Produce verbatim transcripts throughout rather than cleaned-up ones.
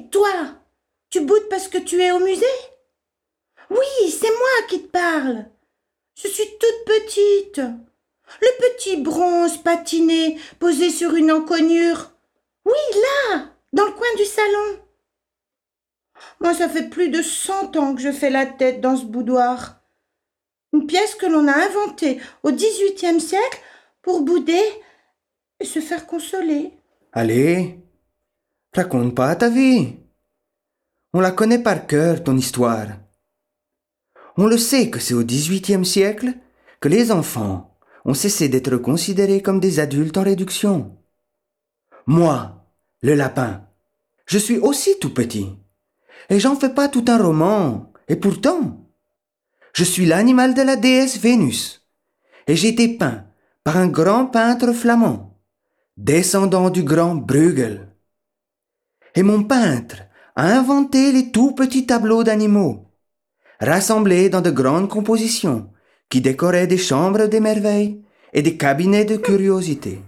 Hé, toi, tu boudes parce que tu es au musée? Oui, c'est moi qui te parle. Je suis toute petite. Le petit bronze patiné posé sur une encoignure. Oui, là, dans le coin du salon. Moi, ça fait plus de cent ans que je fais la tête dans ce boudoir. Une pièce que l'on a inventée au dix-huitième siècle pour bouder et se faire consoler. Allez, raconte pas ta vie. On la connaît par cœur, ton histoire. On le sait que c'est au dix-huitième siècle que les enfants ont cessé d'être considérés comme des adultes en réduction. Moi, le lapin, je suis aussi tout petit. Et j'en fais pas tout un roman. Et pourtant, je suis l'animal de la déesse Vénus. Et j'ai été peint par un grand peintre flamand, descendant du grand Bruegel. Et mon peintre a inventé les tout petits tableaux d'animaux, rassemblés dans de grandes compositions qui décoraient des chambres des merveilles et des cabinets de curiosité.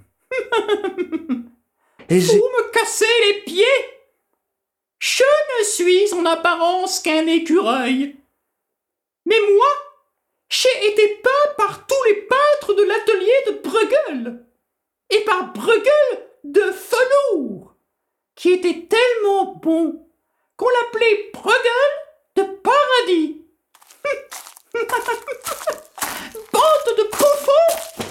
Et Vous j'ai... me cassez les pieds! Je ne suis en apparence qu'un écureuil. Mais moi, j'ai été peint par tous les peintres de l'atelier de Bruegel et par Bruegel de Velours, qui était tellement bon qu'on l'appelait Bruegel de paradis. Bande de bouffons!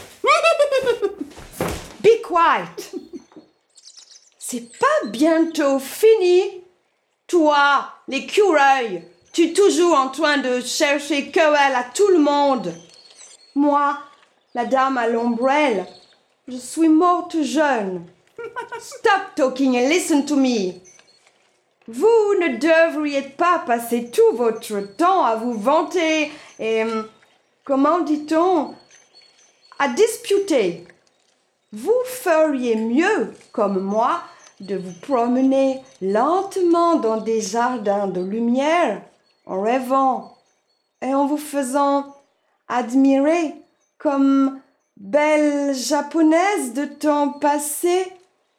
Be quiet! C'est pas bientôt fini? Toi, l'écureuil, tu es toujours en train de chercher querelle à tout le monde. Moi, la dame à l'ombrelle, je suis morte jeune. Stop talking and listen to me. Vous ne devriez pas passer tout votre temps à vous vanter et, comment dit-on, à disputer. Vous feriez mieux, comme moi, de vous promener lentement dans des jardins de lumière, en rêvant et en vous faisant admirer comme belle japonaise de temps passé.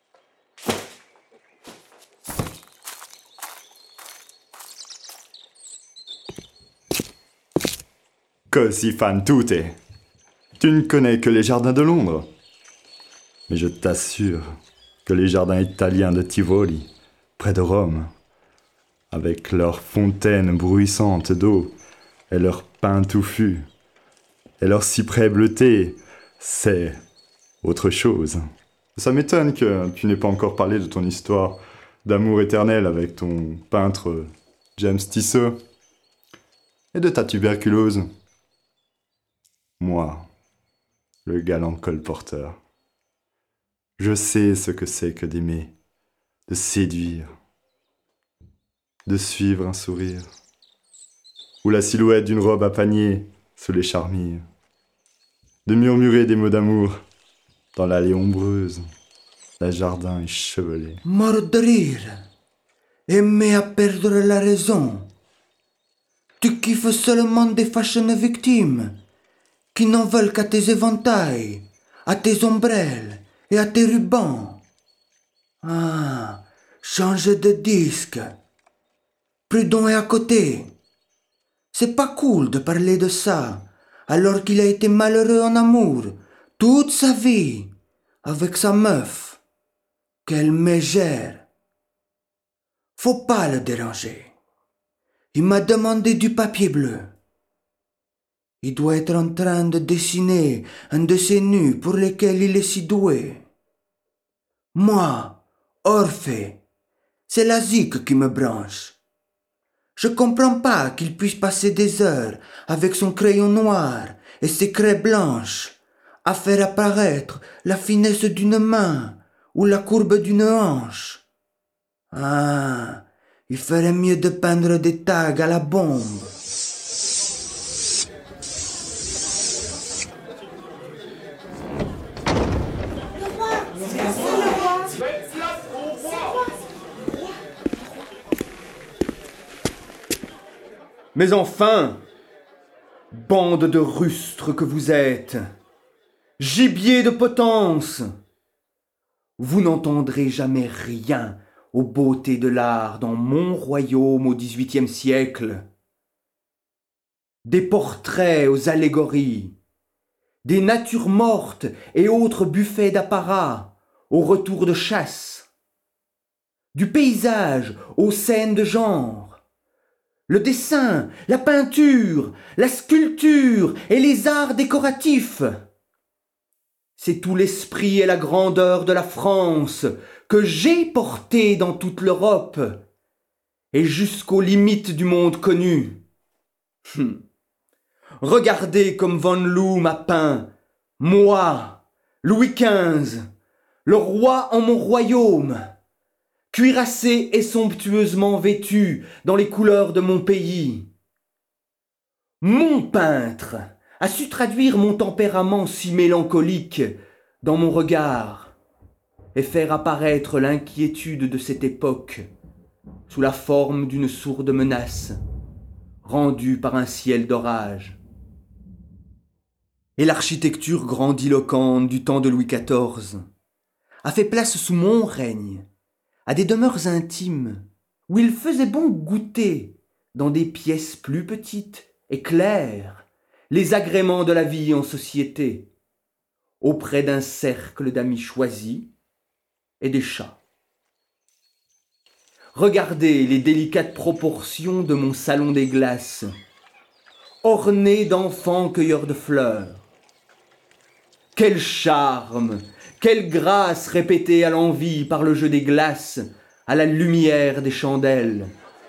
Così fan tutte. Tu ne connais que les jardins de Londres. Mais je t'assure que les jardins italiens de Tivoli, près de Rome, avec leurs fontaines bruissantes d'eau et leurs pins touffus et leurs cyprès bleutés, c'est autre chose. Ça m'étonne que tu n'aies pas encore parlé de ton histoire d'amour éternel avec ton peintre James Tissot et de ta tuberculose. Moi, le galant colporteur, je sais ce que c'est que d'aimer, de séduire, de suivre un sourire, ou la silhouette d'une robe à panier sous les charmilles, de murmurer des mots d'amour dans l'allée ombreuse, le jardin échevelé. Mort de rire, aimer à perdre la raison. Tu kiffes seulement des fashion victimes qui n'en veulent qu'à tes éventails, à tes ombrelles et à tes rubans. Ah, change de disque. Prudent est à côté. C'est pas cool de parler de ça, alors qu'il a été malheureux en amour toute sa vie avec sa meuf. Quelle mégère. Faut pas le déranger. Il m'a demandé du papier bleu. Il doit être en train de dessiner un de ces nus pour lesquels il est si doué. Moi, Orphée, c'est la zik qui me branche. Je comprends pas qu'il puisse passer des heures avec son crayon noir et ses craies blanches à faire apparaître la finesse d'une main ou la courbe d'une hanche. Ah, il ferait mieux de peindre des tags à la bombe. Mais enfin, bande de rustres que vous êtes, gibier de potence, vous n'entendrez jamais rien aux beautés de l'art dans mon royaume au dix-huitième siècle. Des portraits aux allégories, des natures mortes et autres buffets d'apparat au retour de chasse, du paysage aux scènes de genre, le dessin, la peinture, la sculpture et les arts décoratifs. C'est tout l'esprit et la grandeur de la France que j'ai porté dans toute l'Europe et jusqu'aux limites du monde connu. Hum. Regardez comme Von Loom a peint, moi, Louis quinze, le roi en mon royaume, cuirassé et somptueusement vêtu dans les couleurs de mon pays. Mon peintre a su traduire mon tempérament si mélancolique dans mon regard et faire apparaître l'inquiétude de cette époque sous la forme d'une sourde menace rendue par un ciel d'orage. Et l'architecture grandiloquente du temps de Louis quatorze a fait place sous mon règne à des demeures intimes où il faisait bon goûter dans des pièces plus petites et claires les agréments de la vie en société, auprès d'un cercle d'amis choisis et des chats. Regardez les délicates proportions de mon salon des glaces, orné d'enfants cueilleurs de fleurs. Quel charme, quelle grâce répétée à l'envi par le jeu des glaces, à la lumière des chandelles.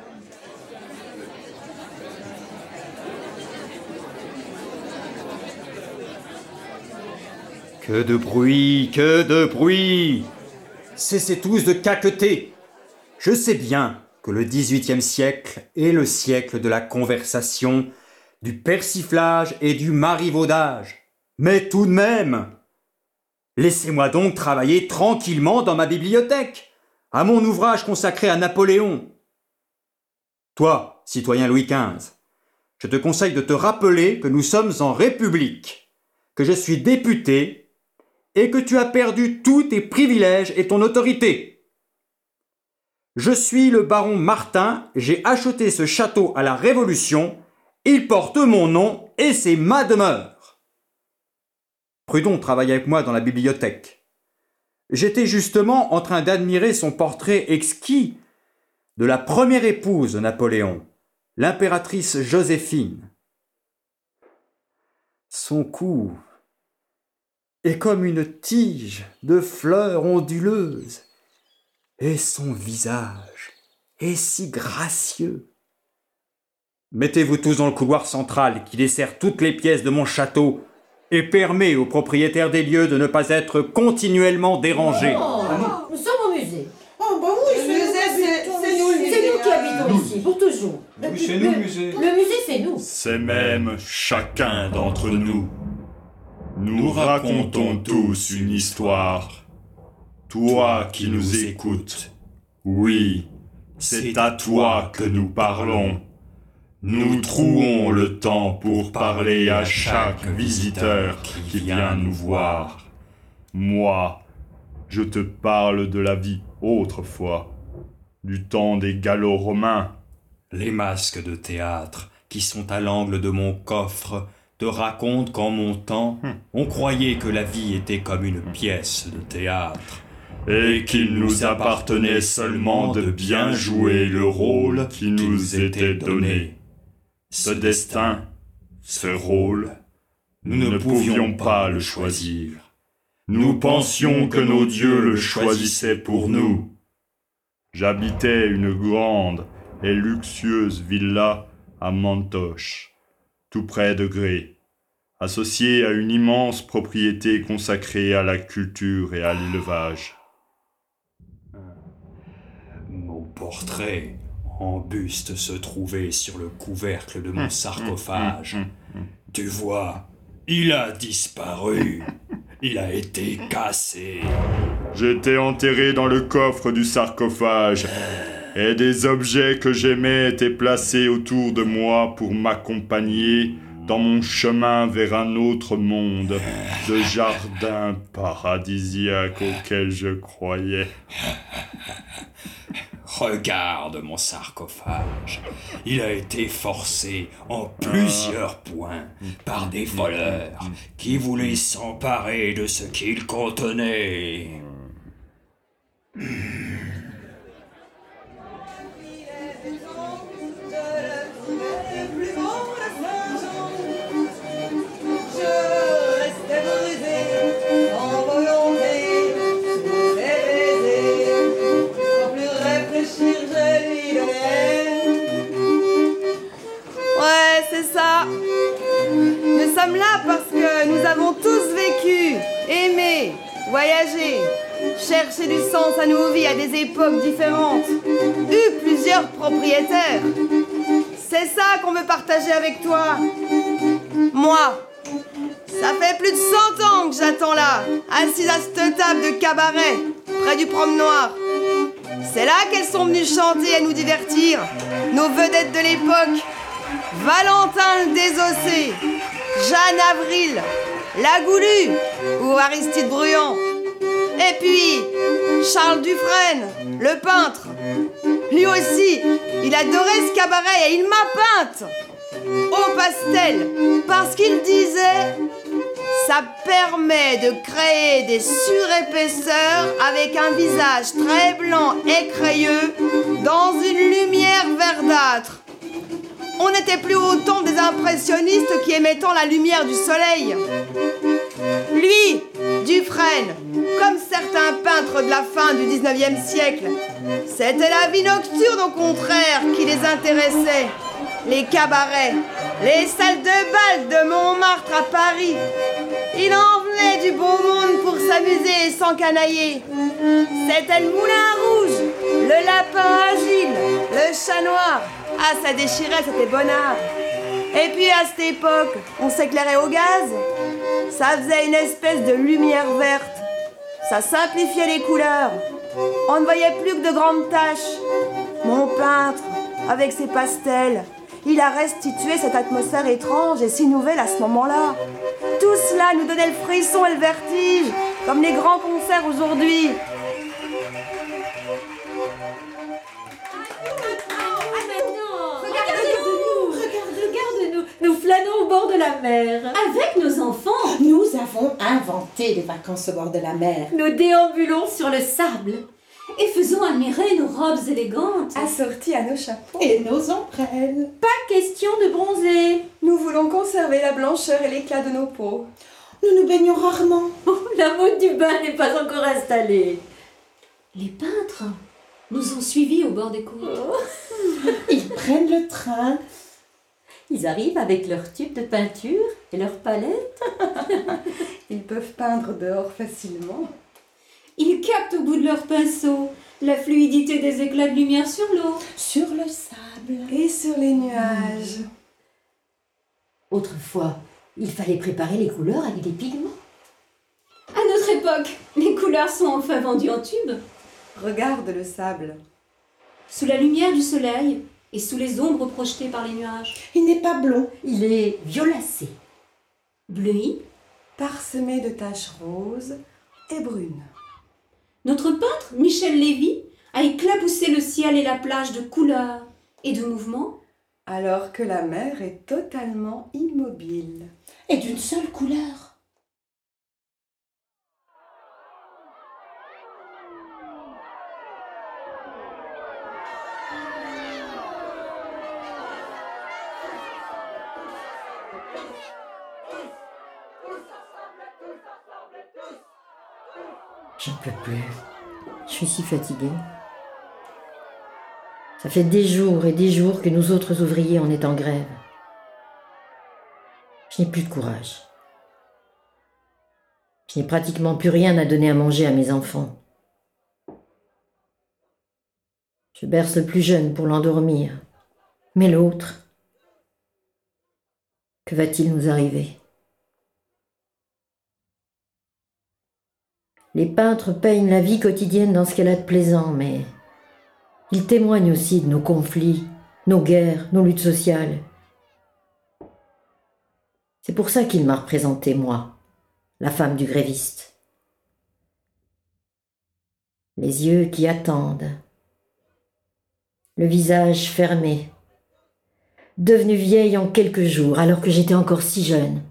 Que de bruit, que de bruit! Cessez tous de caqueter! Je sais bien que le dix-huitième siècle est le siècle de la conversation, du persiflage et du marivaudage. Mais tout de même, laissez-moi donc travailler tranquillement dans ma bibliothèque, à mon ouvrage consacré à Napoléon. Toi, citoyen Louis quinze, je te conseille de te rappeler que nous sommes en République, que je suis député et que tu as perdu tous tes privilèges et ton autorité. Je suis le baron Martin, j'ai acheté ce château à la Révolution, il porte mon nom et c'est ma demeure. Prudhon travaille avec moi dans la bibliothèque. J'étais justement en train d'admirer son portrait exquis de la première épouse de Napoléon, l'impératrice Joséphine. Son cou est comme une tige de fleurs onduleuses, et son visage est si gracieux. Mettez-vous tous dans le couloir central qui dessert toutes les pièces de mon château et permet aux propriétaires des lieux de ne pas être continuellement dérangés. Oh, nous sommes au musée. Oh, bah oui, Le musée, c'est c'est nous le musée. C'est nous qui habitons ici, pour toujours. Oui, c'est nous, le musée. Le musée, c'est nous. C'est même chacun d'entre nous. Nous racontons tous une histoire. Toi qui nous écoutes, oui, c'est à toi que nous parlons. Nous trouons le temps pour parler à chaque visiteur qui vient nous voir. Moi, je te parle de la vie autrefois, du temps des Gallo-Romains. Les masques de théâtre qui sont à l'angle de mon coffre te racontent qu'en mon temps, on croyait que la vie était comme une pièce de théâtre. Et qu'il nous appartenait seulement de bien jouer le rôle qui nous était donné. Ce destin, ce rôle, nous ne pouvions pas le choisir. Nous pensions que nos dieux le choisissaient pour nous. J'habitais une grande et luxueuse villa à Mantoche, tout près de Grès, associée à une immense propriété consacrée à la culture et à l'élevage. Mon portrait en buste se trouvait sur le couvercle de mon sarcophage. Tu vois, il a disparu. Il a été cassé. J'étais enterré dans le coffre du sarcophage, et des objets que j'aimais étaient placés autour de moi pour m'accompagner dans mon chemin vers un autre monde, de jardin paradisiaque auquel je croyais. Regarde mon sarcophage. Il a été forcé en plusieurs points par des voleurs qui voulaient s'emparer de ce qu'il contenait. Ouais, c'est ça. Nous sommes là parce que nous avons tous vécu, aimé, voyagé, cherché du sens à nos vies à des époques différentes, eu plusieurs propriétaires. C'est ça qu'on veut partager avec toi. Moi, ça fait plus de cent ans que j'attends là, assise à cette table de cabaret, près du promenoir. C'est là qu'elles sont venues chanter et nous divertir, nos vedettes de l'époque. Valentin le Désossé, Jeanne Avril, la Goulue ou Aristide Bruand. Et puis, Charles Dufresne, le peintre. Lui aussi, il adorait ce cabaret et il m'a peinte au pastel parce qu'il disait « Ça permet de créer des surépaisseurs avec un visage très blanc et crayeux dans une lumière verdâtre. » On n'était plus au temps des impressionnistes qui émettant la lumière du soleil. Lui, Dufresne, comme certains peintres de la fin du dix-neuvième siècle, c'était la vie nocturne au contraire qui les intéressait. Les cabarets, les salles de bal de Montmartre à Paris. Il en venait du beau monde pour s'amuser et s'encanailler. C'était le moulin rouge, le lapin agile, le chat noir. Ah, ça déchirait, c'était bonnard. Et puis à cette époque, on s'éclairait au gaz. Ça faisait une espèce de lumière verte. Ça simplifiait les couleurs. On ne voyait plus que de grandes taches. Mon peintre, avec ses pastels, il a restitué cette atmosphère étrange et si nouvelle à ce moment-là. Tout cela nous donnait le frisson et le vertige, comme les grands concerts aujourd'hui. Nous flânons au bord de la mer. Avec nos enfants. Nous avons inventé les vacances au bord de la mer. Nous déambulons sur le sable. Et faisons admirer nos robes élégantes. Assorties à nos chapeaux. Et nos ombrelles. Pas question de bronzer. Nous voulons conserver la blancheur et l'éclat de nos peaux. Nous nous baignons rarement. Oh, la mode du bain n'est pas encore installée. Les peintres nous ont suivis au bord des côtes. Oh. Ils prennent le train. Ils arrivent avec leurs tubes de peinture et leurs palettes. Ils peuvent peindre dehors facilement. Ils captent au bout de leur pinceau la fluidité des éclats de lumière sur l'eau. Sur le sable. Et sur les nuages. Autrefois, il fallait préparer les couleurs avec des pigments. À notre époque, les couleurs sont enfin vendues en tubes. Regarde le sable. Sous la lumière du soleil et sous les ombres projetées par les nuages. Il n'est pas blond. Il est violacé, bleui, parsemé de taches roses et brunes. Notre peintre, Michel Lévy, a éclaboussé le ciel et la plage de couleurs et de mouvements. Alors que la mer est totalement immobile. Et d'une seule couleur. J'en peux plus. Je suis si fatiguée. Ça fait des jours et des jours que nous autres ouvriers on est en grève. Je n'ai plus de courage. Je n'ai pratiquement plus rien à donner à manger à mes enfants. Je berce le plus jeune pour l'endormir. Mais l'autre, que va-t-il nous arriver ? Les peintres peignent la vie quotidienne dans ce qu'elle a de plaisant, mais ils témoignent aussi de nos conflits, nos guerres, nos luttes sociales. C'est pour ça qu'il m'a représentée, moi, la femme du gréviste. Les yeux qui attendent, le visage fermé, devenue vieille en quelques jours alors que j'étais encore si jeune.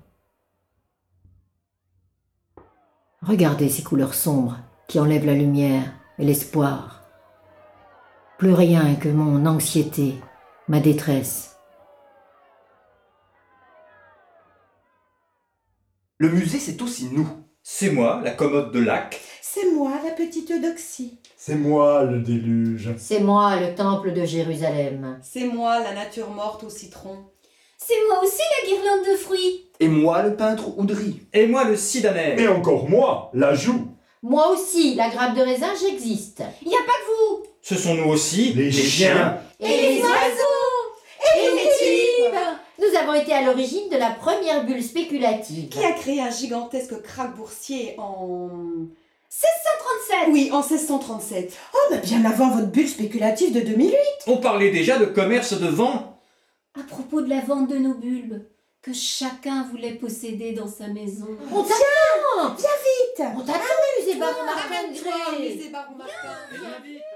Regardez ces couleurs sombres qui enlèvent la lumière et l'espoir. Plus rien que mon anxiété, ma détresse. Le musée, c'est aussi nous. C'est moi, la commode de lac. C'est moi, la petite Eudoxie. C'est moi, le déluge. C'est moi, le temple de Jérusalem. C'est moi, la nature morte au citron. C'est moi aussi la guirlande de fruits. Et moi, le peintre Oudry. Et moi, le sidaner. Et encore moi, la joue. Moi aussi, la grappe de raisin, j'existe. Il n'y a pas que vous. Ce sont nous aussi, Les chiens. Et, les oiseaux. Et les types. Nous avons été à l'origine de la première bulle spéculative. Qui a créé un gigantesque krach boursier en... seize cent trente-sept. Oui, en seize cent trente-sept. Oh, mais bien avant votre bulle spéculative de deux mille huit. On parlait déjà de commerce de vent. À propos de la vente de nos bulbes, que chacun voulait posséder dans sa maison. On t'attend. Viens vite. On t'attend, musée Baron Martin de Grès. Baron Martin. Viens vite.